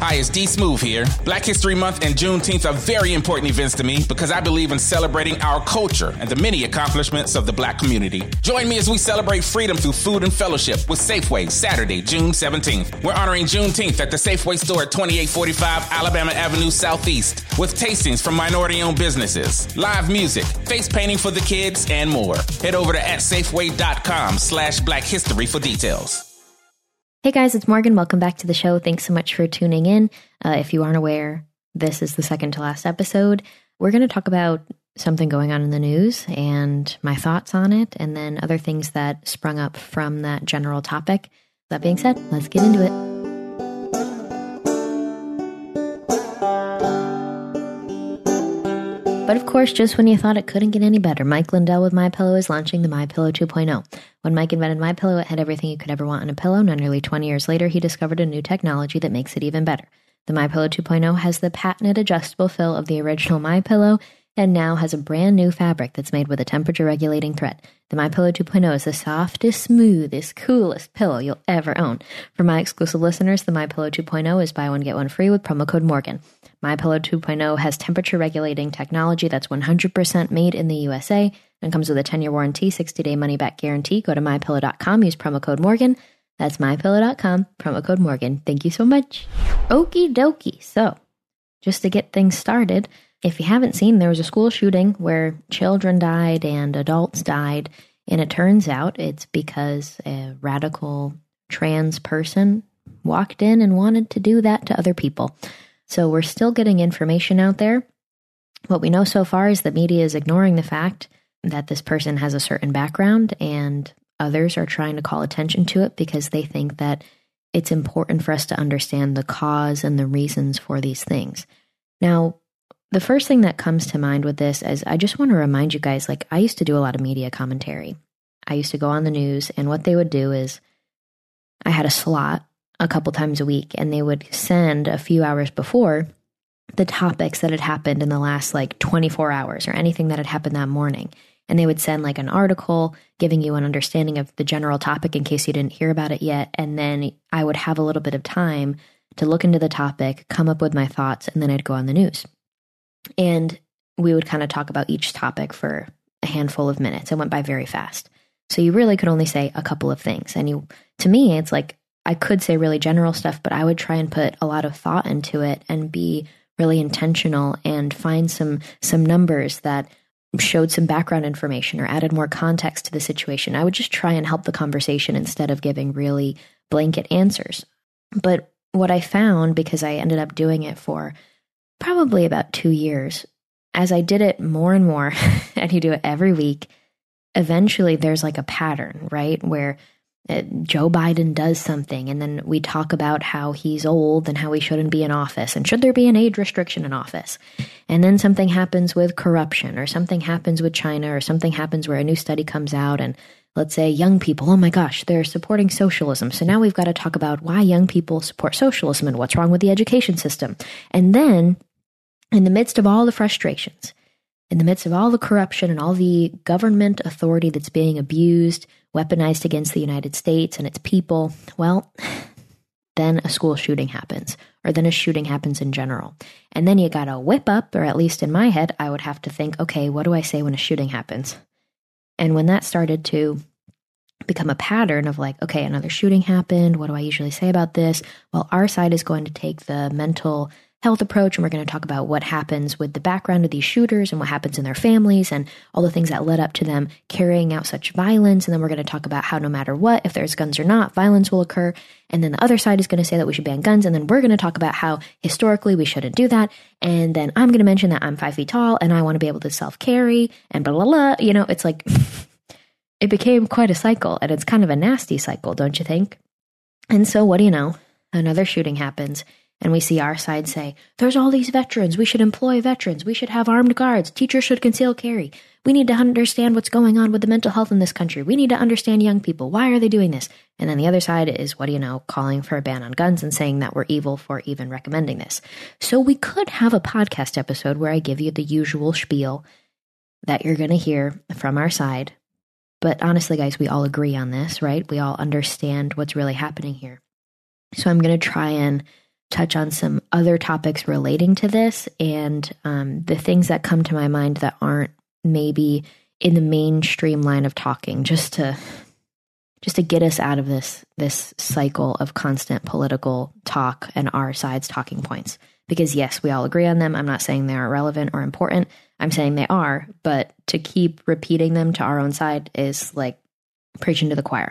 Hi, it's D Smooth here. Black History Month and Juneteenth are very important events to me because I believe in celebrating our culture and the many accomplishments of the Black community. Join me as we celebrate freedom through food and fellowship with Safeway, Saturday, June 17th. We're honoring Juneteenth at the Safeway store at 2845 Alabama Avenue Southeast with tastings from minority-owned businesses, live music, face painting for the kids, and more. Head over to @safeway.com/Black History for details. Hey guys, it's Morgan. Welcome back to the show. Thanks so much for tuning in. If you aren't aware, this is the second to last episode. We're going to talk about something going on in the news and my thoughts on it, and then other things that sprung up from that general topic. That being said, let's get into it. But of course, just when you thought it couldn't get any better, Mike Lindell with MyPillow is launching the MyPillow 2.0. When Mike invented MyPillow, it had everything you could ever want in a pillow. Now, nearly 20 years later, he discovered a new technology that makes it even better. The MyPillow 2.0 has the patented adjustable fill of the original MyPillow and now has a brand new fabric that's made with a temperature-regulating thread. The MyPillow 2.0 is the softest, smoothest, coolest pillow you'll ever own. For my exclusive listeners, the MyPillow 2.0 is buy one, get one free with promo code Morgan. MyPillow 2.0 has temperature-regulating technology that's 100% made in the USA and comes with a 10-year warranty, 60-day money-back guarantee. Go to MyPillow.com, use promo code Morgan. That's MyPillow.com, promo code Morgan. Thank you so much. Okie dokie. So, just to get things started, if you haven't seen, there was a school shooting where children died and adults died, and it turns out it's because a radical trans person walked in and wanted to do that to other people. So we're still getting information out there. What we know so far is the media is ignoring the fact that this person has a certain background, and others are trying to call attention to it because they think that it's important for us to understand the cause and the reasons for these things. Now, the first thing that comes to mind with this is I just want to remind you guys, like, I used to do a lot of media commentary. I used to go on the news, and what they would do is I had a slot a couple times a week, and they would send a few hours before the topics that had happened in the last 24 hours or anything that had happened that morning. And they would send an article giving you an understanding of the general topic in case you didn't hear about it yet. And then I would have a little bit of time to look into the topic, come up with my thoughts, and then I'd go on the news. And we would kind of talk about each topic for a handful of minutes. It went by very fast. So you really could only say a couple of things. And to me, it's I could say really general stuff, but I would try and put a lot of thought into it and be really intentional and find some numbers that showed some background information or added more context to the situation. I would just try and help the conversation instead of giving really blanket answers. But what I found, because I ended up doing it for probably about 2 years, as I did it more and more, and you do it every week, eventually there's a pattern, right? Where Joe Biden does something, and then we talk about how he's old and how he shouldn't be in office, and should there be an age restriction in office? And then something happens with corruption, or something happens with China, or something happens where a new study comes out, and let's say young people, oh my gosh, they're supporting socialism. So now we've got to talk about why young people support socialism and what's wrong with the education system. And then, in the midst of all the frustrations, in the midst of all the corruption and all the government authority that's being abused, weaponized against the United States and its people, well, then a school shooting happens, or then a shooting happens in general. And then you got to whip up, or at least in my head, I would have to think, okay, what do I say when a shooting happens? And when that started to become a pattern of okay, another shooting happened, what do I usually say about this? Well, our side is going to take the mental health approach, and we're going to talk about what happens with the background of these shooters and what happens in their families and all the things that led up to them carrying out such violence. And then we're going to talk about how no matter what, if there's guns or not, violence will occur. And then the other side is going to say that we should ban guns. And then we're going to talk about how historically we shouldn't do that. And then I'm going to mention that I'm 5 feet tall and I want to be able to self-carry and blah, blah, blah. It's it became quite a cycle, and it's kind of a nasty cycle, don't you think? And so what do you know? Another shooting happens. And we see our side say, there's all these veterans. We should employ veterans. We should have armed guards. Teachers should conceal carry. We need to understand what's going on with the mental health in this country. We need to understand young people. Why are they doing this? And then the other side is, what do you know, calling for a ban on guns and saying that we're evil for even recommending this. So we could have a podcast episode where I give you the usual spiel that you're going to hear from our side. But honestly, guys, we all agree on this, right? We all understand what's really happening here. So I'm going to try and touch on some other topics relating to this and the things that come to my mind that aren't maybe in the mainstream line of talking, just to get us out of this cycle of constant political talk and our side's talking points. Because yes, we all agree on them. I'm not saying they aren't relevant or important. I'm saying they are, but to keep repeating them to our own side is like preaching to the choir.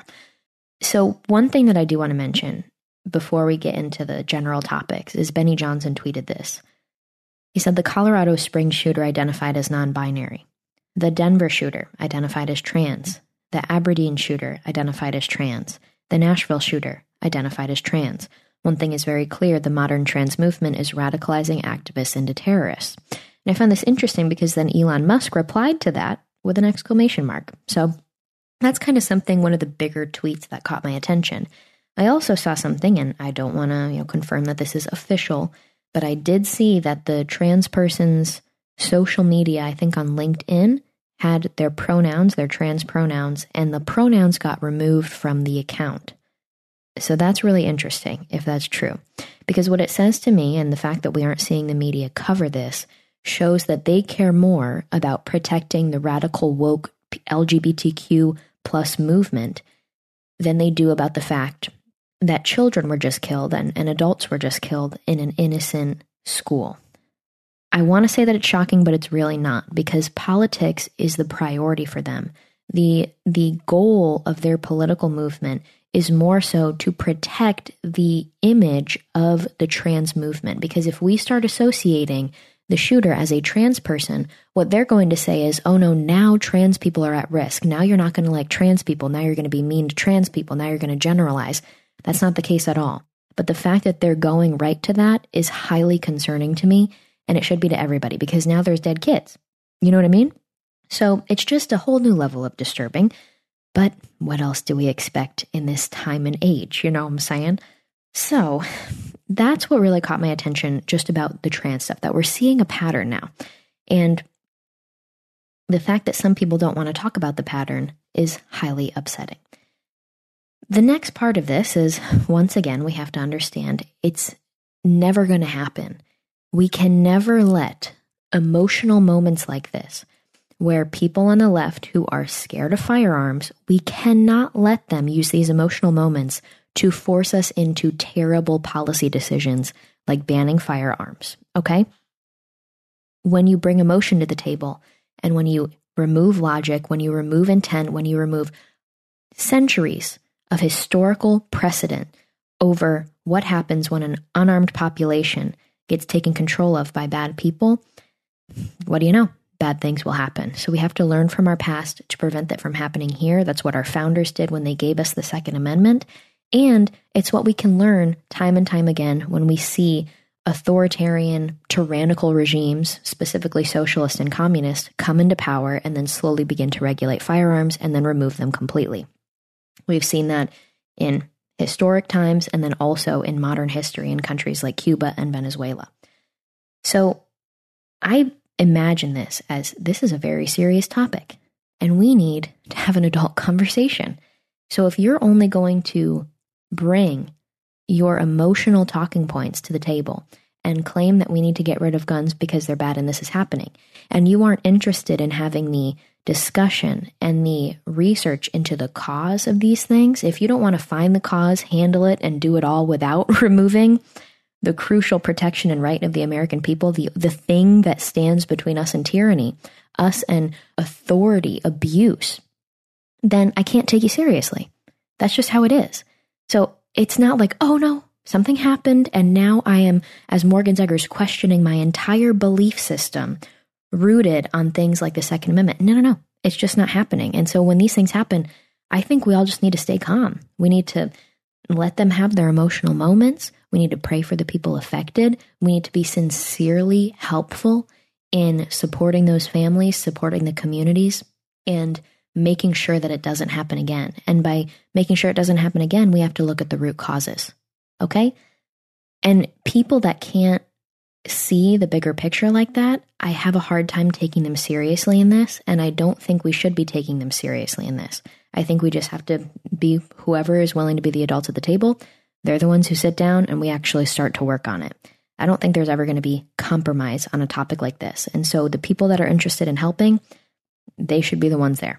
So one thing that I do want to mention before we get into the general topics is Benny Johnson tweeted this. He said, the Colorado Springs shooter identified as non-binary. The Denver shooter identified as trans. The Aberdeen shooter identified as trans. The Nashville shooter identified as trans. One thing is very clear, the modern trans movement is radicalizing activists into terrorists. And I found this interesting because then Elon Musk replied to that with an exclamation mark. So that's kind of something, one of the bigger tweets that caught my attention. I also saw something, and I don't want to confirm that this is official, but I did see that the trans person's social media, I think on LinkedIn, had their pronouns, their trans pronouns, and the pronouns got removed from the account. So that's really interesting, if that's true. Because what it says to me, and the fact that we aren't seeing the media cover this, shows that they care more about protecting the radical woke LGBTQ plus movement than they do about the fact that children were just killed and adults were just killed in an innocent school. I want to say that it's shocking, but it's really not, because politics is the priority for them. The goal of their political movement is more so to protect the image of the trans movement. Because if we start associating the shooter as a trans person, what they're going to say is, oh no, now trans people are at risk. Now you're not going to like trans people. Now you're going to be mean to trans people. Now you're going to generalize. That's not the case at all. But the fact that they're going right to that is highly concerning to me, and it should be to everybody, because now there's dead kids. You know what I mean? So it's just a whole new level of disturbing. But what else do we expect in this time and age? You know what I'm saying? So that's what really caught my attention just about the trans stuff, that we're seeing a pattern now. And the fact that some people don't want to talk about the pattern is highly upsetting. The next part of this is, once again, we have to understand it's never going to happen. We can never let emotional moments like this, where people on the left who are scared of firearms, we cannot let them use these emotional moments to force us into terrible policy decisions like banning firearms, okay? When you bring emotion to the table, and when you remove logic, when you remove intent, when you remove centuries of historical precedent over what happens when an unarmed population gets taken control of by bad people, what do you know? Bad things will happen. So we have to learn from our past to prevent that from happening here. That's what our founders did when they gave us the Second Amendment. And it's what we can learn time and time again when we see authoritarian, tyrannical regimes, specifically socialist and communist, come into power and then slowly begin to regulate firearms and then remove them completely. We've seen that in historic times and then also in modern history in countries like Cuba and Venezuela. So I imagine this is a very serious topic, and we need to have an adult conversation. So if you're only going to bring your emotional talking points to the table and claim that we need to get rid of guns because they're bad and this is happening, and you aren't interested in having the discussion and the research into the cause of these things, if you don't want to find the cause, handle it, and do it all without removing the crucial protection and right of the American people, the thing that stands between us and tyranny, us and authority abuse, then I can't take you seriously. That's just how it is. So it's not like, oh no, something happened and now I am, as Morgan Zeggers, questioning my entire belief system rooted on things like the Second Amendment. No. It's just not happening. And so when these things happen, I think we all just need to stay calm. We need to let them have their emotional moments. We need to pray for the people affected. We need to be sincerely helpful in supporting those families, supporting the communities, and making sure that it doesn't happen again. And by making sure it doesn't happen again, we have to look at the root causes. Okay? And people that can't see the bigger picture like that, I have a hard time taking them seriously in this, and I don't think we should be taking them seriously in this. I think we just have to be whoever is willing to be the adults at the table, They're the ones who sit down and we actually start to work on it. I don't think there's ever going to be compromise on a topic like this. And so the people that are interested in helping, they should be the ones there.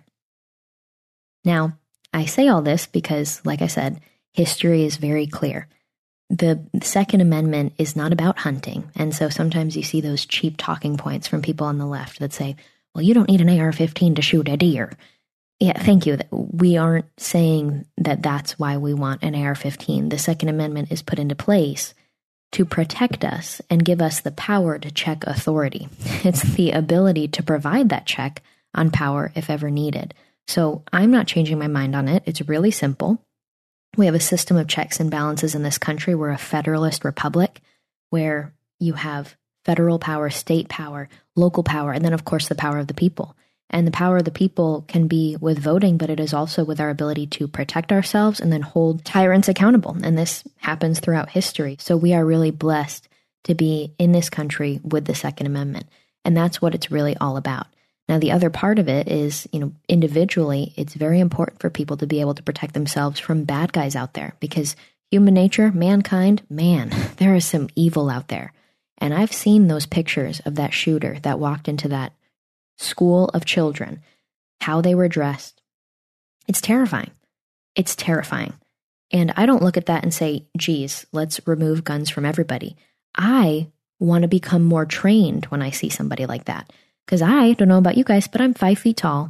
Now, I say all this because, like I said, history is very clear. The Second Amendment is not about hunting. And so sometimes you see those cheap talking points from people on the left that say, well, you don't need an AR-15 to shoot a deer. Yeah, thank you. We aren't saying that that's why we want an AR-15. The Second Amendment is put into place to protect us and give us the power to check authority. It's the ability to provide that check on power if ever needed. So I'm not changing my mind on it. It's really simple. We have a system of checks and balances in this country. We're a federalist republic where you have federal power, state power, local power, and then, of course, the power of the people. And the power of the people can be with voting, but it is also with our ability to protect ourselves and then hold tyrants accountable. And this happens throughout history. So we are really blessed to be in this country with the Second Amendment. And that's what it's really all about. Now, the other part of it is, individually, it's very important for people to be able to protect themselves from bad guys out there because human nature, mankind, man, there is some evil out there. And I've seen those pictures of that shooter that walked into that school of children, how they were dressed. It's terrifying. It's terrifying. And I don't look at that and say, geez, let's remove guns from everybody. I want to become more trained when I see somebody like that. Because I don't know about you guys, but I'm 5 feet tall.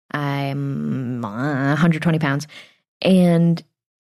I'm 120 pounds. And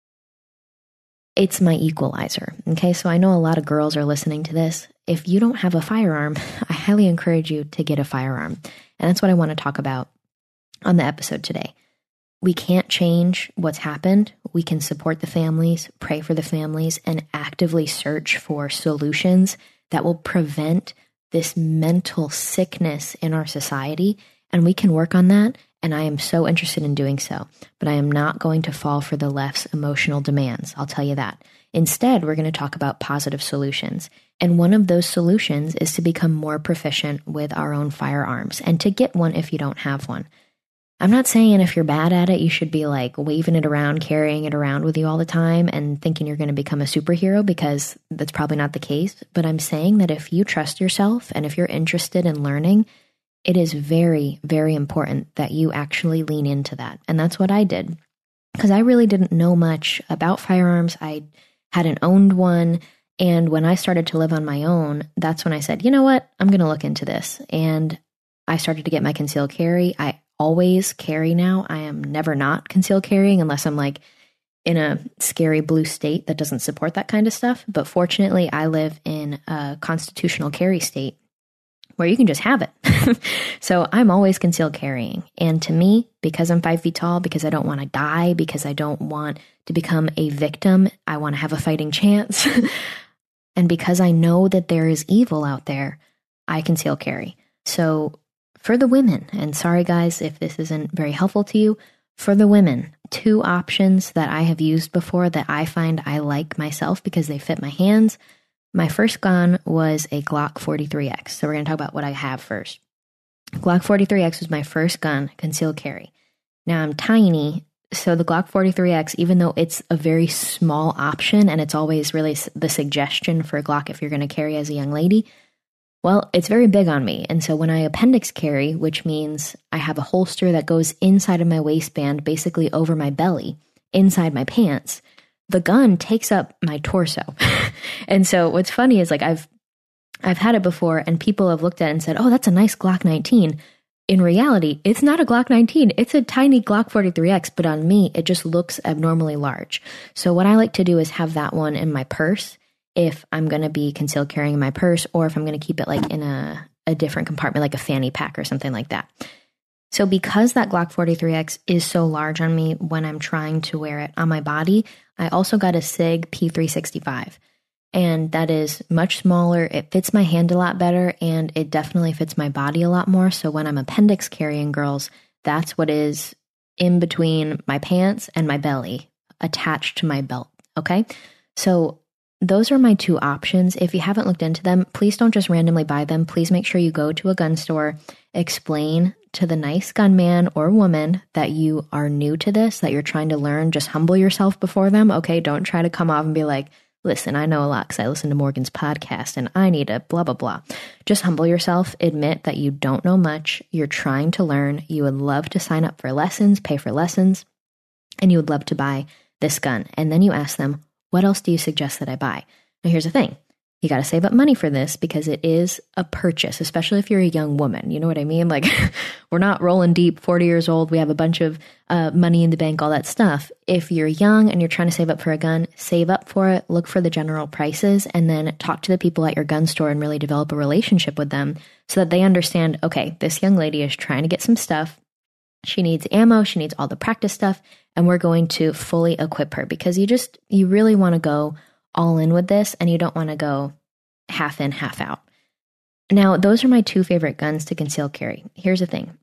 it's my equalizer. Okay, so I know a lot of girls are listening to this. If you don't have a firearm, I highly encourage you to get a firearm. And that's what I want to talk about on the episode today. We can't change what's happened. We can support the families, pray for the families, and actively search for solutions that will prevent this mental sickness in our society. And we can work on that. And I am so interested in doing so. But I am not going to fall for the left's emotional demands. I'll tell you that. Instead, we're going to talk about positive solutions. And one of those solutions is to become more proficient with our own firearms and to get one if you don't have one. I'm not saying if you're bad at it, you should be like waving it around, carrying it around with you all the time and thinking you're going to become a superhero, because that's probably not the case. But I'm saying that if you trust yourself and if you're interested in learning, it is very, very important that you actually lean into that. And that's what I did, because I really didn't know much about firearms. I hadn't owned one. And when I started to live on my own, that's when I said, you know what, I'm going to look into this. And I started to get my concealed carry. I always carry now. I am never not concealed carrying unless I'm like in a scary blue state that doesn't support that kind of stuff. But fortunately, I live in a constitutional carry state where you can just have it. So I'm always concealed carrying. And to me, because I'm 5 feet tall, because I don't want to die, because I don't want to become a victim, I want to have a fighting chance. And because I know that there is evil out there, I conceal carry. So for the women, and sorry guys if this isn't very helpful to you, for the women, 2 options that I have used before that I find I like myself because they fit my hands. My first gun was a Glock 43X. So we're going to talk about what I have first. Glock 43X was my first gun, concealed carry. Now I'm tiny, so the Glock 43X, even though it's a very small option and it's always really the suggestion for a Glock if you're going to carry as a young lady, well, it's very big on me. And so when I appendix carry, which means I have a holster that goes inside of my waistband, basically over my belly, inside my pants, the gun takes up my torso. And so what's funny is like I've had it before and people have looked at it and said, oh, that's a nice Glock 19. In reality, it's not a Glock 19. It's a tiny Glock 43X, but on me, it just looks abnormally large. So what I like to do is have that one in my purse if I'm going to be concealed carrying in my purse, or if I'm going to keep it like in a different compartment, like a fanny pack or something like that. So because that Glock 43X is so large on me when I'm trying to wear it on my body, I also got a SIG P365. And that is much smaller. It fits my hand a lot better, and it definitely fits my body a lot more. So when I'm appendix carrying, girls, that's what is in between my pants and my belly, attached to my belt. Okay? So those are my 2 options. If you haven't looked into them, please don't just randomly buy them. Please make sure you go to a gun store, explain to the nice gunman or woman that you are new to this, that you're trying to learn, just humble yourself before them. Okay, don't try to come off and be like, listen, I know a lot because I listen to Morgan's podcast and I need a blah, blah, blah. Just humble yourself. Admit that you don't know much. You're trying to learn. You would love to sign up for lessons, pay for lessons, and you would love to buy this gun. And then you ask them, what else do you suggest that I buy? Now, here's the thing. You got to save up money for this because it is a purchase, especially if you're a young woman. You know what I mean? Like, we're not rolling deep, 40 years old. We have a bunch of money in the bank, all that stuff. If you're young and you're trying to save up for a gun, save up for it, look for the general prices, and then talk to the people at your gun store and really develop a relationship with them so that they understand, okay, this young lady is trying to get some stuff. She needs ammo. She needs all the practice stuff. And we're going to fully equip her because you really want to go all in with this and you don't want to go half in, half out. Now, those are my two favorite guns to conceal carry. Here's the thing.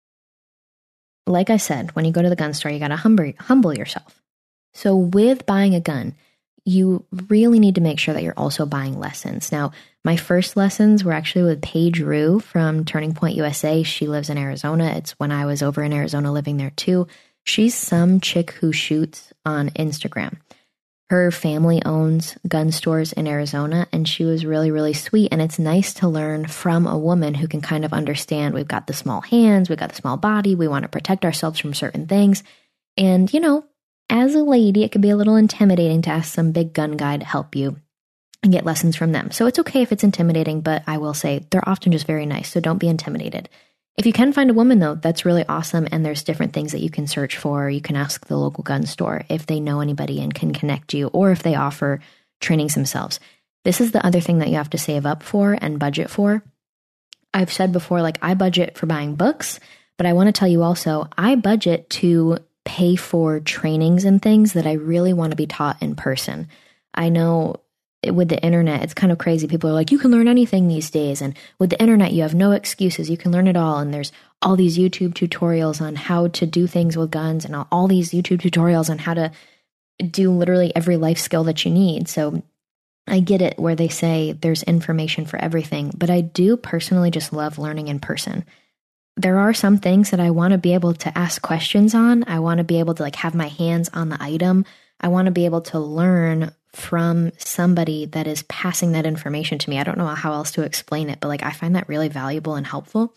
Like I said, when you go to the gun store, you got to humble yourself. So with buying a gun, you really need to make sure that you're also buying lessons. Now, my first lessons were actually with Paige Rue from Turning Point USA. She lives in Arizona. It's when I was over in Arizona living there too. She's some chick who shoots on Instagram. Her family owns gun stores in Arizona, and she was really, really sweet. And it's nice to learn from a woman who can kind of understand we've got the small hands, we've got the small body, we want to protect ourselves from certain things. And, you know, as a lady, it can be a little intimidating to ask some big gun guy to help you and get lessons from them. So it's okay if it's intimidating, but I will say they're often just very nice, so don't be intimidated. If you can find a woman, though, that's really awesome, and there's different things that you can search for. You can ask the local gun store if they know anybody and can connect you, or if they offer trainings themselves. This is the other thing that you have to save up for and budget for. I've said before, like, I budget for buying books, but I want to tell you also, I budget to pay for trainings and things that I really want to be taught in person. I know with the internet, it's kind of crazy. People are like, you can learn anything these days. And with the internet, you have no excuses. You can learn it all. And there's all these YouTube tutorials on how to do things with guns and all these YouTube tutorials on how to do literally every life skill that you need. So I get it where they say there's information for everything, but I do personally just love learning in person. There are some things that I want to be able to ask questions on. I want to be able to like have my hands on the item. I want to be able to learn from somebody that is passing that information to me. I don't know how else to explain it, but like I find that really valuable and helpful.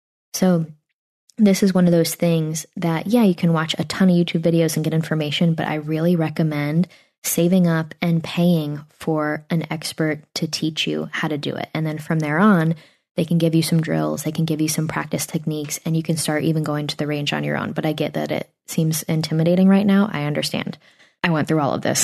So this is one of those things that, yeah, you can watch a ton of YouTube videos and get information, but I really recommend saving up and paying for an expert to teach you how to do it. And then from there on, they can give you some drills, they can give you some practice techniques, and you can start even going to the range on your own. But I get that it seems intimidating right now. I understand. I went through all of this.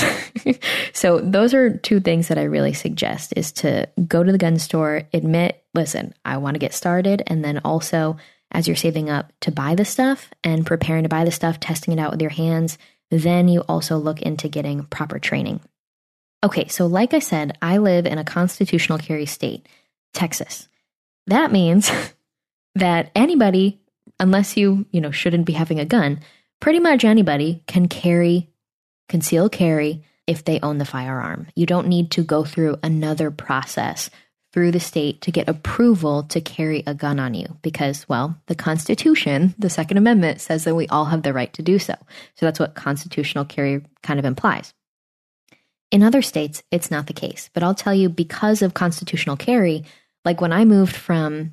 So those are two things that I really suggest is to go to the gun store, admit, listen, I want to get started. And then also, as you're saving up to buy the stuff and preparing to buy the stuff, testing it out with your hands, then you also look into getting proper training. Okay, so like I said, I live in a constitutional carry state, Texas. That means that anybody, unless you shouldn't be having a gun, pretty much anybody can conceal carry if they own the firearm. You don't need to go through another process through the state to get approval to carry a gun on you because, well, the Constitution, the Second Amendment, says that we all have the right to do so. So that's what constitutional carry kind of implies. In other states, it's not the case. But I'll tell you, because of constitutional carry, like when I moved from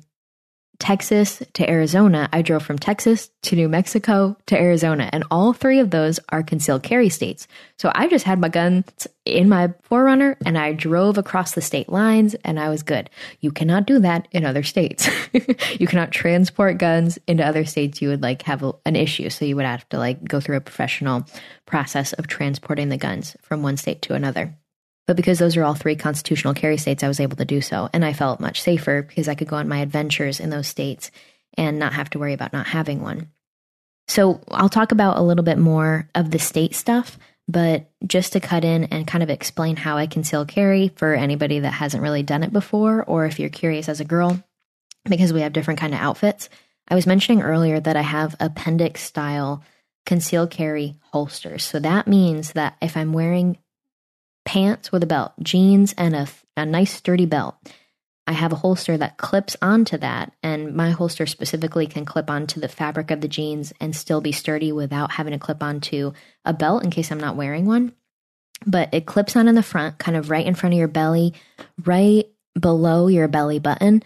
Texas to Arizona, I drove from Texas to New Mexico to Arizona, and all three of those are concealed carry states. So I just had my guns in my 4Runner and I drove across the state lines and I was good. You cannot do that in other states. You cannot transport guns into other states. You would have an issue. So you would have to go through a professional process of transporting the guns from one state to another. But because those are all three constitutional carry states, I was able to do so. And I felt much safer because I could go on my adventures in those states and not have to worry about not having one. So I'll talk about a little bit more of the state stuff, but just to cut in and kind of explain how I conceal carry for anybody that hasn't really done it before, or if you're curious as a girl, because we have different kind of outfits. I was mentioning earlier that I have appendix style concealed carry holsters. So that means that if I'm wearing pants with a belt, jeans, and a nice sturdy belt, I have a holster that clips onto that, and my holster specifically can clip onto the fabric of the jeans and still be sturdy without having to clip onto a belt in case I'm not wearing one. But it clips on in the front, kind of right in front of your belly, right below your belly button,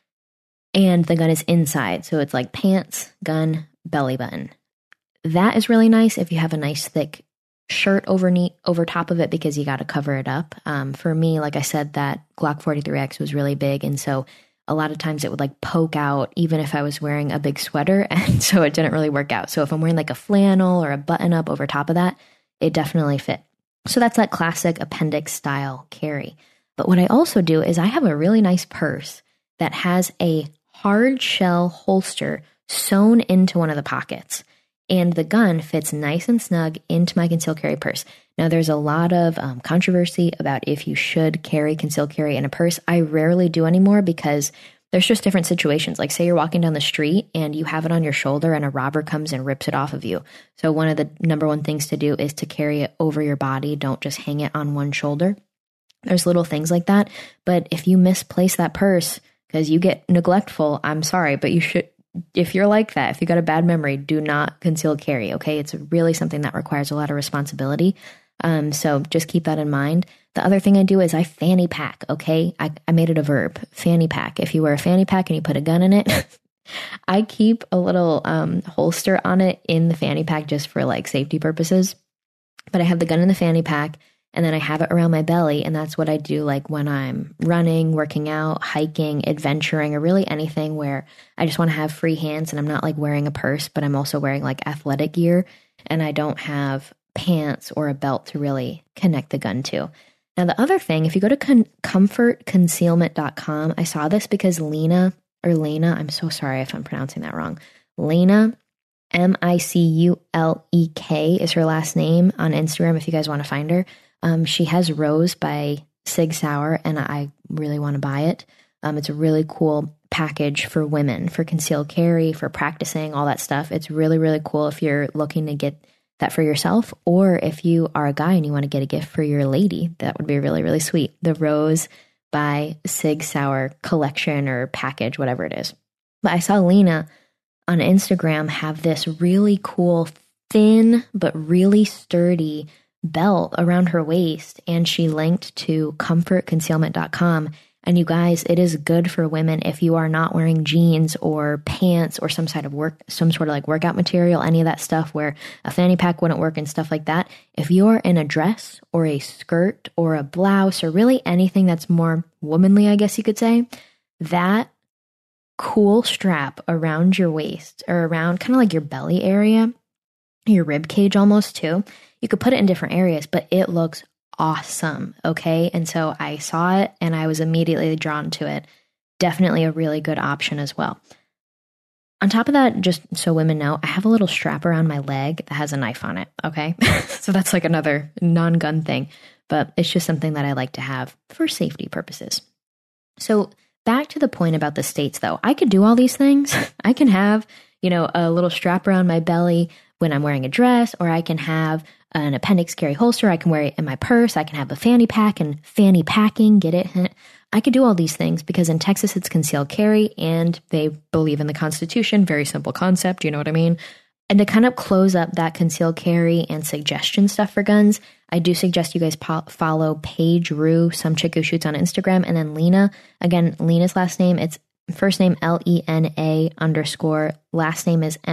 and the gun is inside. So it's like pants, gun, belly button. That is really nice if you have a nice thick shirt over top of it, because you got to cover it up. For me, like I said, that Glock 43X was really big, and so a lot of times it would like poke out even if I was wearing a big sweater, and so it didn't really work out. So if I'm wearing like a flannel or a button up over top of that, it definitely fit. So that's that classic appendix style carry. But what I also do is I have a really nice purse that has a hard shell holster sewn into one of the pockets. And the gun fits nice and snug into my concealed carry purse. Now, there's a lot of controversy about if you should carry concealed carry in a purse. I rarely do anymore because there's just different situations. Like say you're walking down the street and you have it on your shoulder and a robber comes and rips it off of you. So one of the number one things to do is to carry it over your body. Don't just hang it on one shoulder. There's little things like that. But if you misplace that purse because you get neglectful, I'm sorry, but you should. If you're like that, if you got a bad memory, do not conceal carry, okay? It's really something that requires a lot of responsibility. So just keep that in mind. The other thing I do is I fanny pack, okay? I made it a verb, fanny pack. If you wear a fanny pack and you put a gun in it, I keep a little holster on it in the fanny pack just for like safety purposes. But I have the gun in the fanny pack, and then I have it around my belly, and that's what I do like when I'm running, working out, hiking, adventuring, or really anything where I just want to have free hands and I'm not like wearing a purse, but I'm also wearing like athletic gear, and I don't have pants or a belt to really connect the gun to. Now, the other thing, if you go to comfortconcealment.com, I saw this because Lena, I'm so sorry if I'm pronouncing that wrong, Lena, Miculek is her last name on Instagram if you guys want to find her. She has Rose by Sig Sauer, and I really want to buy it. It's a really cool package for women, for concealed carry, for practicing, all that stuff. It's really, really cool if you're looking to get that for yourself, or if you are a guy and you want to get a gift for your lady, that would be really, really sweet. The Rose by Sig Sauer collection or package, whatever it is. But I saw Lena on Instagram have this really cool, thin, but really sturdy belt around her waist, and she linked to comfortconcealment.com. And you guys, it is good for women if you are not wearing jeans or pants or some sort of like workout material, any of that stuff where a fanny pack wouldn't work and stuff like that. If you're in a dress or a skirt or a blouse or really anything that's more womanly, I guess you could say, that cool strap around your waist or around kind of like your belly area, your rib cage almost too. You could put it in different areas, but it looks awesome, okay? And so I saw it and I was immediately drawn to it. Definitely a really good option as well. On top of that, just so women know, I have a little strap around my leg that has a knife on it, okay? So that's like another non-gun thing, but it's just something that I like to have for safety purposes. So back to the point about the states though, I could do all these things. I can have, a little strap around my belly when I'm wearing a dress, or I can have an appendix carry holster. I can wear it in my purse. I can have a fanny pack and fanny packing. Get it? I could do all these things because in Texas it's concealed carry and they believe in the Constitution. Very simple concept. You know what I mean? And to kind of close up that concealed carry and suggestion stuff for guns, I do suggest you guys follow Paige Rue, some chick who shoots on Instagram, and then Lena. Again, Lena's last name, it's first name LENA_, last name is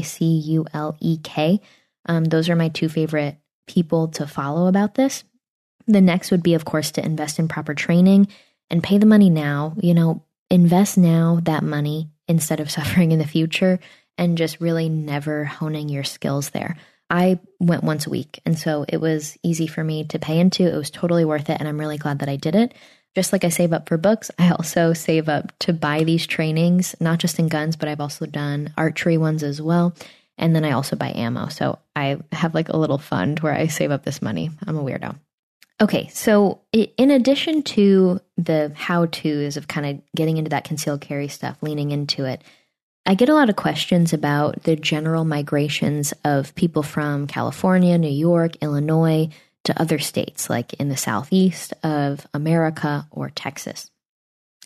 MICULEK. Those are my two favorite people to follow about this. The next would be, of course, to invest in proper training and pay the money now. Invest now that money instead of suffering in the future and just really never honing your skills there. I went once a week, and so it was easy for me to pay into. It was totally worth it, and I'm really glad that I did it. Just like I save up for books, I also save up to buy these trainings, not just in guns, but I've also done archery ones as well. And then I also buy ammo. So I have like a little fund where I save up this money. I'm a weirdo. Okay, so in addition to the how-tos of kind of getting into that concealed carry stuff, leaning into it, I get a lot of questions about the general migrations of people from California, New York, Illinois, to other states like in the southeast of America or Texas.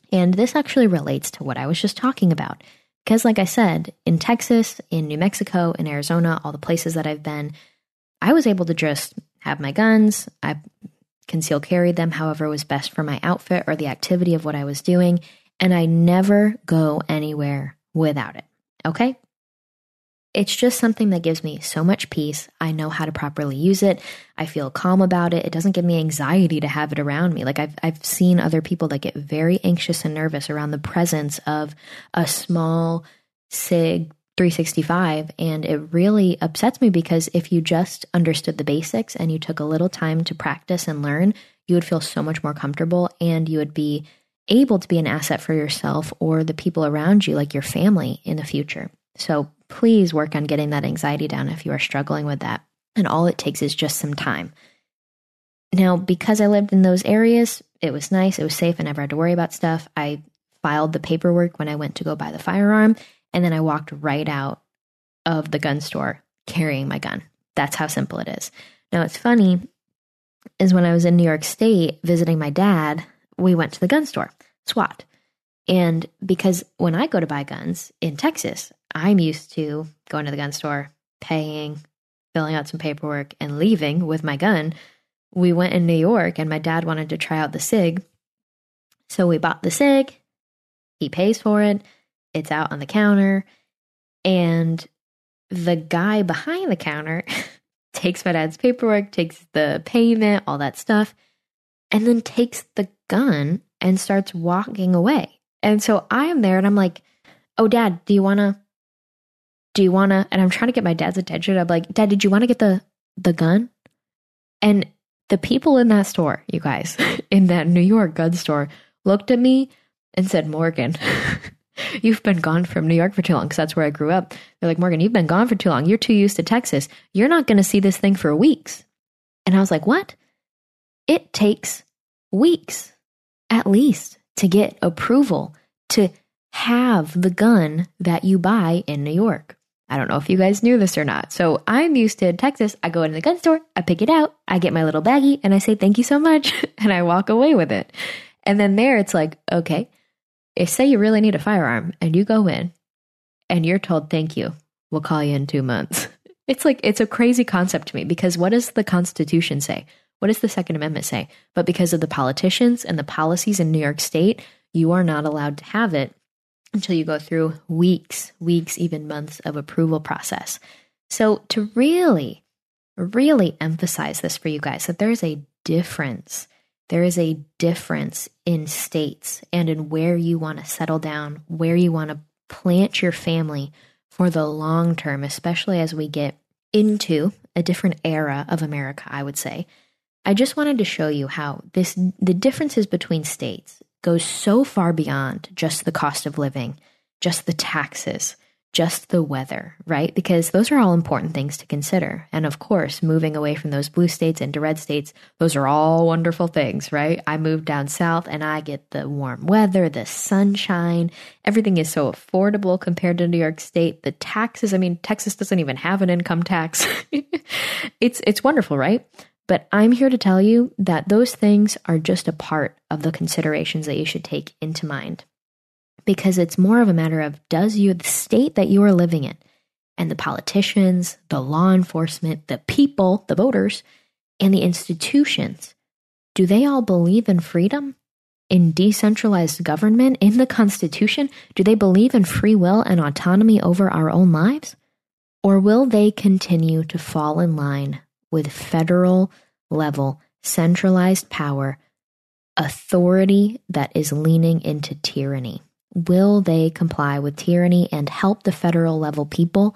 And this actually relates to what I was just talking about. Because like I said, in Texas, in New Mexico, in Arizona, all the places that I've been, I was able to just have my guns. I conceal carried them however was best for my outfit or the activity of what I was doing. And I never go anywhere without it. Okay? It's just something that gives me so much peace. I know how to properly use it. I feel calm about it. It doesn't give me anxiety to have it around me. Like I've seen other people that get very anxious and nervous around the presence of a small SIG 365. And it really upsets me because if you just understood the basics and you took a little time to practice and learn, you would feel so much more comfortable and you would be able to be an asset for yourself or the people around you, like your family in the future. So please work on getting that anxiety down if you are struggling with that. And all it takes is just some time. Now, because I lived in those areas, it was nice, it was safe, I never had to worry about stuff. I filed the paperwork when I went to go buy the firearm, and then I walked right out of the gun store carrying my gun. That's how simple it is. Now, what's funny is when I was in New York State visiting my dad, we went to the gun store, SWAT. And because when I go to buy guns in Texas, I'm used to going to the gun store, paying, filling out some paperwork, and leaving with my gun. We went in New York, and my dad wanted to try out the SIG. So we bought the SIG. He pays for it. It's out on the counter. And the guy behind the counter takes my dad's paperwork, takes the payment, all that stuff, and then takes the gun and starts walking away. And so I am there, and I'm like, oh, Dad, do you want to, and I'm trying to get my dad's attention. I'm like, Dad, did you want to get the gun? And the people in that store, you guys, in that New York gun store, looked at me and said, Morgan, you've been gone from New York for too long, because that's where I grew up. They're like, Morgan, you've been gone for too long. You're too used to Texas. You're not going to see this thing for weeks. And I was like, what? It takes weeks, at least, to get approval to have the gun that you buy in New York. I don't know if you guys knew this or not. So I'm used to Texas. I go into the gun store, I pick it out, I get my little baggie, and I say, thank you so much. And I walk away with it. And then there it's like, okay, if say you really need a firearm and you go in and you're told, thank you, we'll call you in 2 months. It's like, it's a crazy concept to me, because what does the Constitution say? What does the Second Amendment say? But because of the politicians and the policies in New York State, you are not allowed to have it until you go through weeks, even months of approval process. So to really, really emphasize this for you guys, that there is a difference. There is a difference in states and in where you want to settle down, where you want to plant your family for the long term, especially as we get into a different era of America, I would say. I just wanted to show you how the differences between states goes so far beyond just the cost of living, just the taxes, just the weather, right? Because those are all important things to consider. And of course, moving away from those blue states into red states, those are all wonderful things, right? I moved down south and I get the warm weather, the sunshine. Everything is so affordable compared to New York State. The taxes, I mean, Texas doesn't even have an income tax. It's wonderful, right? But I'm here to tell you that those things are just a part of the considerations that you should take into mind. Because it's more of a matter of, the state that you are living in, and the politicians, the law enforcement, the people, the voters, and the institutions, do they all believe in freedom, in decentralized government, in the Constitution? Do they believe in free will and autonomy over our own lives? Or will they continue to fall in line with federal level centralized power, authority that is leaning into tyranny? Will they comply with tyranny and help the federal level people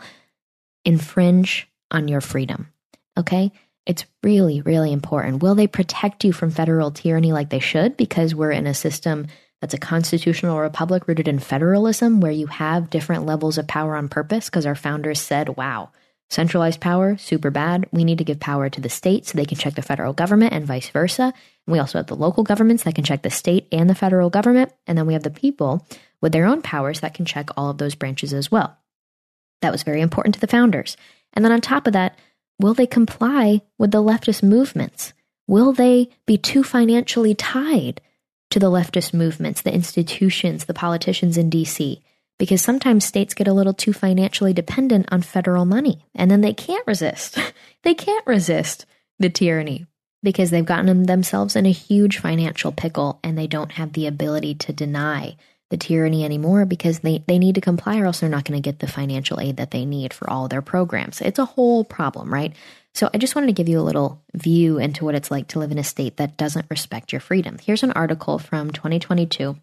infringe on your freedom? Okay? It's really, really important. Will they protect you from federal tyranny like they should? Because we're in a system that's a constitutional republic rooted in federalism, where you have different levels of power on purpose, because our founders said, wow, centralized power, super bad. We need to give power to the state so they can check the federal government, and vice versa. And we also have the local governments that can check the state and the federal government. And then we have the people with their own powers that can check all of those branches as well. That was very important to the founders. And then on top of that, will they comply with the leftist movements? Will they be too financially tied to the leftist movements, the institutions, the politicians in DC, because sometimes states get a little too financially dependent on federal money, and then they can't resist. They can't resist the tyranny because they've gotten themselves in a huge financial pickle, and they don't have the ability to deny the tyranny anymore because they need to comply, or else they're not going to get the financial aid that they need for all their programs. It's a whole problem, right? So I just wanted to give you a little view into what it's like to live in a state that doesn't respect your freedom. Here's an article from 2022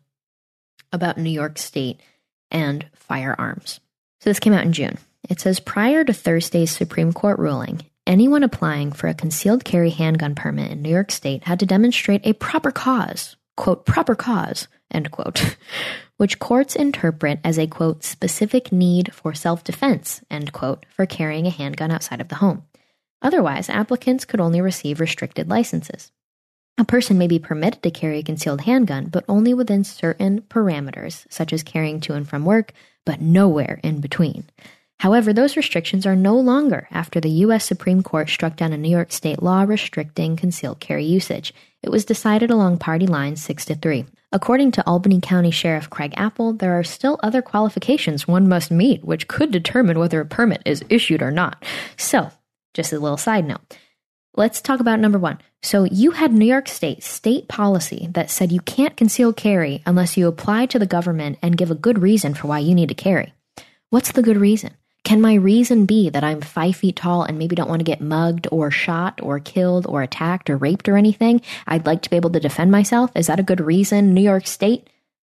about New York State and firearms. So this came out in June. It says, prior to Thursday's Supreme Court ruling, anyone applying for a concealed carry handgun permit in New York State had to demonstrate a proper cause, quote, proper cause, end quote, which courts interpret as a, quote, specific need for self-defense, end quote, for carrying a handgun outside of the home. Otherwise, applicants could only receive restricted licenses. A person may be permitted to carry a concealed handgun, but only within certain parameters, such as carrying to and from work, but nowhere in between. However, those restrictions are no longer after the U.S. Supreme Court struck down a New York State law restricting concealed carry usage. It was decided along party lines 6-3. According to Albany County Sheriff Craig Apple, there are still other qualifications one must meet, which could determine whether a permit is issued or not. So, just a little side note. Let's talk about number one. So you had New York state policy that said you can't conceal carry unless you apply to the government and give a good reason for why you need to carry. What's the good reason? Can my reason be that I'm 5 feet tall and maybe don't want to get mugged or shot or killed or attacked or raped or anything? I'd like to be able to defend myself. Is that a good reason, New York State?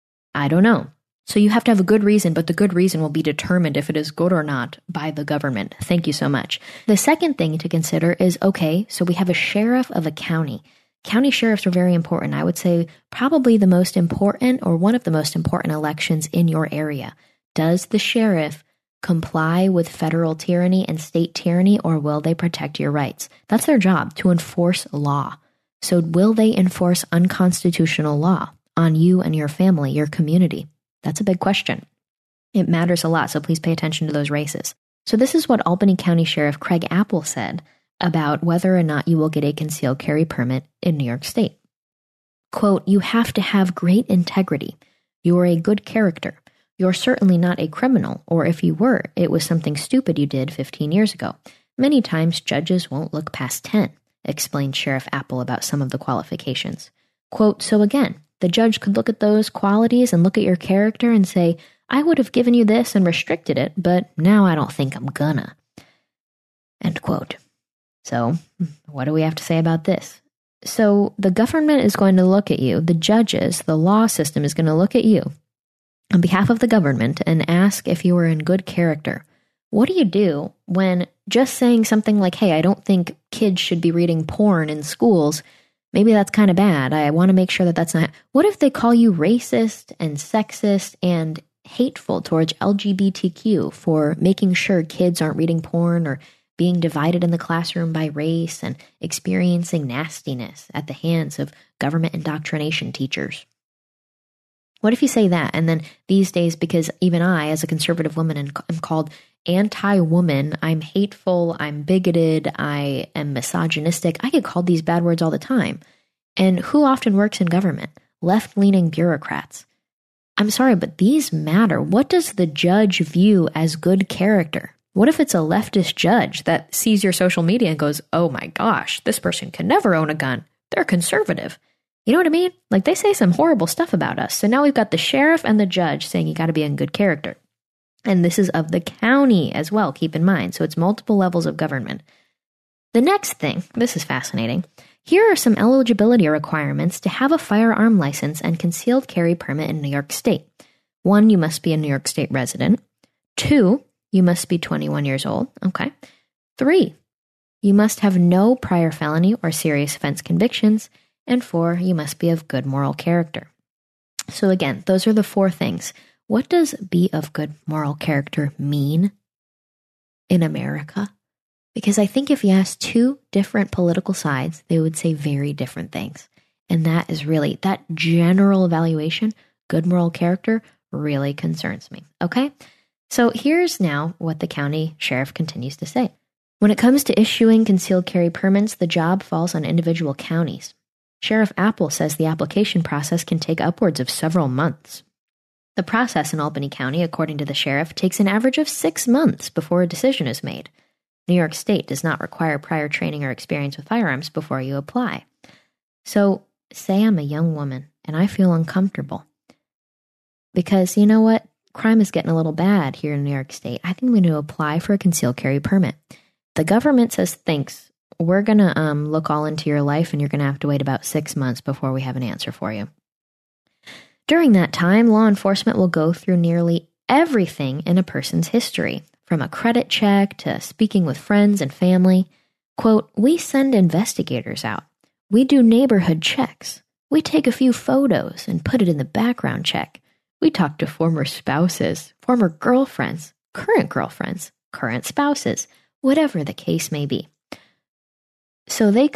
I don't know. So you have to have a good reason, but the good reason will be determined if it is good or not by the government. Thank you so much. The second thing to consider is, okay, so we have a sheriff of a county. County sheriffs are very important. I would say probably the most important or one of the most important elections in your area. Does the sheriff comply with federal tyranny and state tyranny, or will they protect your rights? That's their job, to enforce law. So will they enforce unconstitutional law on you and your family, your community? That's a big question. It matters a lot, so please pay attention to those races. So this is what Albany County Sheriff Craig Apple said about whether or not you will get a concealed carry permit in New York State. Quote, you have to have great integrity. You are a good character. You're certainly not a criminal, or if you were, it was something stupid you did 15 years ago. Many times judges won't look past 10, explained Sheriff Apple about some of the qualifications. Quote, so again, the judge could look at those qualities and look at your character and say, I would have given you this and restricted it, but now I don't think I'm gonna. End quote. So, what do we have to say about this? So, the government is going to look at you, the judges, the law system is going to look at you on behalf of the government and ask if you are in good character. What do you do when just saying something like, hey, I don't think kids should be reading porn in schools, maybe that's kind of bad. I want to make sure that that's not. What if they call you racist and sexist and hateful towards LGBTQ for making sure kids aren't reading porn or being divided in the classroom by race and experiencing nastiness at the hands of government indoctrination teachers? What if you say that? And then these days, because even I, as a conservative woman, am called anti-woman, I'm hateful, I'm bigoted, I am misogynistic. I get called these bad words all the time. And who often works in government? Left-leaning bureaucrats. I'm sorry, but these matter. What does the judge view as good character? What if it's a leftist judge that sees your social media and goes, oh my gosh, this person can never own a gun. They're conservative. You know what I mean? Like, they say some horrible stuff about us. So now we've got the sheriff and the judge saying you got to be in good character. And this is of the county as well, keep in mind. So it's multiple levels of government. The next thing, this is fascinating. Here are some eligibility requirements to have a firearm license and concealed carry permit in New York State. 1, you must be a New York State resident. 2, you must be 21 years old. Okay. 3, you must have no prior felony or serious offense convictions. And 4, you must be of good moral character. So again, those are the 4 things. What does be of good moral character mean in America? Because I think if you ask 2 different political sides, they would say very different things. And that is really, that general evaluation, good moral character, really concerns me. Okay? So here's now what the county sheriff continues to say. When it comes to issuing concealed carry permits, the job falls on individual counties. Sheriff Apple says the application process can take upwards of several months. The process in Albany County, according to the sheriff, takes an average of 6 months before a decision is made. New York State does not require prior training or experience with firearms before you apply. So, say I'm a young woman and I feel uncomfortable. Because, you know what? Crime is getting a little bad here in New York State. I think I'm going to apply for a concealed carry permit. The government says, thanks. We're going to look all into your life and you're going to have to wait about 6 months before we have an answer for you. During that time, law enforcement will go through nearly everything in a person's history, from a credit check to speaking with friends and family. Quote, we send investigators out. We do neighborhood checks. We take a few photos and put it in the background check. We talk to former spouses, former girlfriends, current spouses, whatever the case may be. So the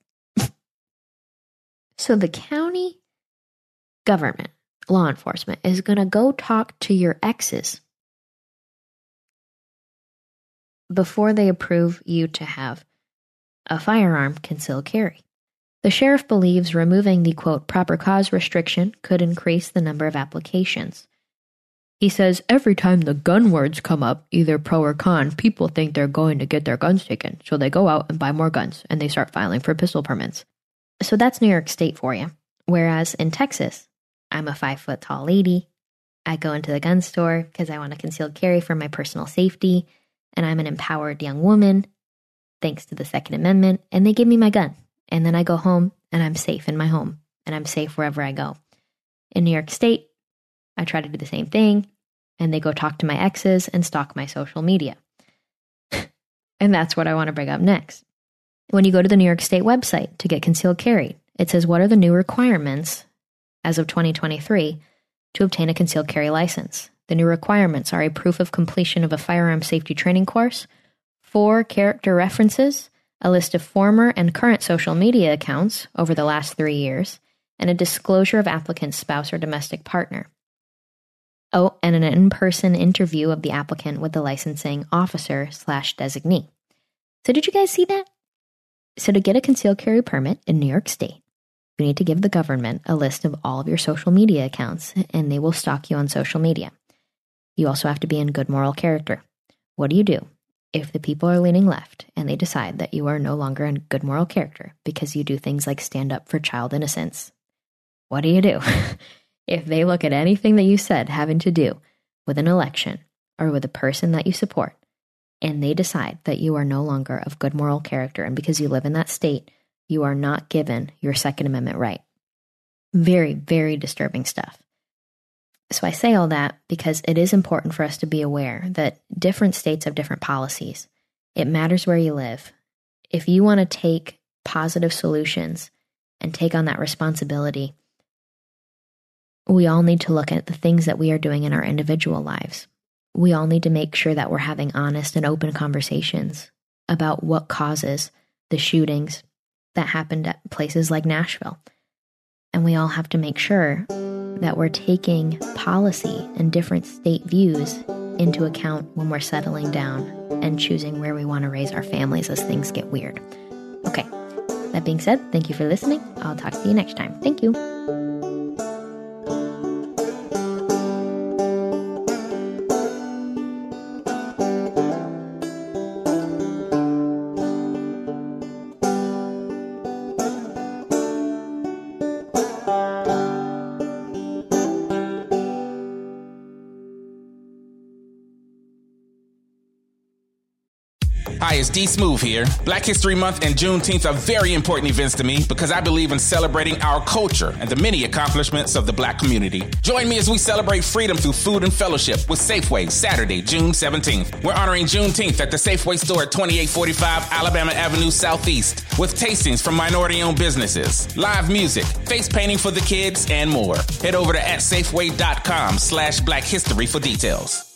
county government, law enforcement, is going to go talk to your exes before they approve you to have a firearm concealed carry. The sheriff believes removing the, quote, proper cause restriction could increase the number of applications. He says every time the gun words come up, either pro or con, people think they're going to get their guns taken, so they go out and buy more guns, and they start filing for pistol permits. So that's New York State for you. Whereas in Texas, I'm a 5-foot-tall lady. I go into the gun store because I want a concealed carry for my personal safety, and I'm an empowered young woman, thanks to the Second Amendment, and they give me my gun. And then I go home, and I'm safe in my home, and I'm safe wherever I go. In New York State, I try to do the same thing, and they go talk to my exes and stalk my social media. And that's what I want to bring up next. When you go to the New York State website to get concealed carry, it says, what are the new requirements as of 2023 to obtain a concealed carry license? The new requirements are a proof of completion of a firearm safety training course, 4 character references, a list of former and current social media accounts over the last 3 years, and a disclosure of applicant's spouse or domestic partner. Oh, and an in-person interview of the applicant with the licensing officer/designee. So did you guys see that? So to get a concealed carry permit in New York State, you need to give the government a list of all of your social media accounts, and they will stalk you on social media. You also have to be in good moral character. What do you do if the people are leaning left and they decide that you are no longer in good moral character because you do things like stand up for child innocence? What do you do? If they look at anything that you said having to do with an election or with a person that you support, and they decide that you are no longer of good moral character, and because you live in that state, you are not given your Second Amendment right. Very, very disturbing stuff. So I say all that because it is important for us to be aware that different states have different policies. It matters where you live. If you want to take positive solutions and take on that responsibility, we all need to look at the things that we are doing in our individual lives. We all need to make sure that we're having honest and open conversations about what causes the shootings that happened at places like Nashville. And we all have to make sure that we're taking policy and different state views into account when we're settling down and choosing where we want to raise our families as things get weird. Okay, that being said, thank you for listening. I'll talk to you next time. Thank you. Hi, it's D Smooth here. Black History Month and Juneteenth are very important events to me because I believe in celebrating our culture and the many accomplishments of the Black community. Join me as we celebrate freedom through food and fellowship with Safeway, Saturday, June 17th. We're honoring Juneteenth at the Safeway store at 2845 Alabama Avenue Southeast with tastings from minority-owned businesses, live music, face painting for the kids, and more. Head over to @safeway.com/Black History for details.